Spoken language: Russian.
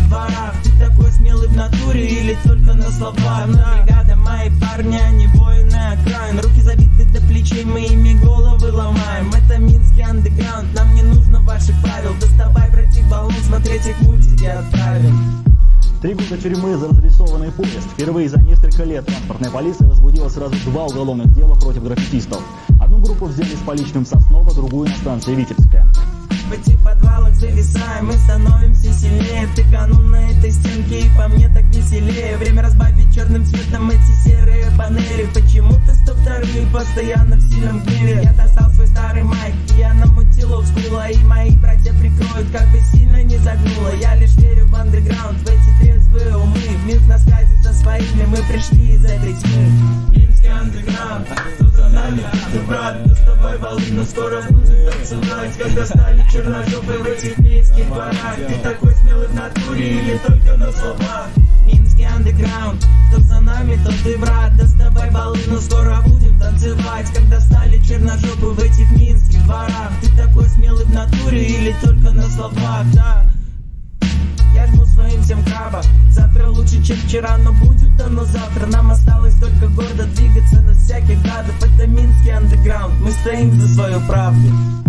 дворах. Ты такой смелый в натуре или только на словах? Но бригада, мои парни, они воины окраин. Руки забиты до плечей, мы ими головы ломаем. Это минский андеграунд, нам не нужно ваших правил. Доставай, братик, баллон, смотреть их мультики отправим. 3 года тюрьмы за разрисованный поезд. Впервые за несколько лет транспортная полиция возбудила сразу 2 уголовных дела против граффитистов. Одну группу взяли с поличным в Сосново, другую на станции Витебская. В этих подвалах зависаем, мы становимся сильнее. Ты канул на этой стенке, и по мне так веселее. Время разбавить черным цветом эти серые панели. Почему-то 102-й постоянно в сильном гневе. Я достал свой старый майк, и я намутил олдскула. И мои братья прикроют, как бы сильно не загнуло. Я лишь верю в андеграунд, в эти трезвые умы. Минск на связи со своими, мы пришли из этой тьмы. Минский андеграунд, тут за нами, ты брат, мы с тобой волны, скоро будет танцевать, когда стали черножопой в этих минских дворах. Ты такой смелый в натуре или только на словах? Минский андеграунд, кто за нами, тот и брат. Да с тобой баллы, но скоро будем танцевать, когда стали черножопы в этих минских дворах. Ты такой смелый в натуре или только на словах? Да. Я жму своим всем краба. Завтра лучше, чем вчера, но будет оно завтра. Нам осталось только гордо двигаться на всяких гадов. Это минский андеграунд, мы стоим за свою правду.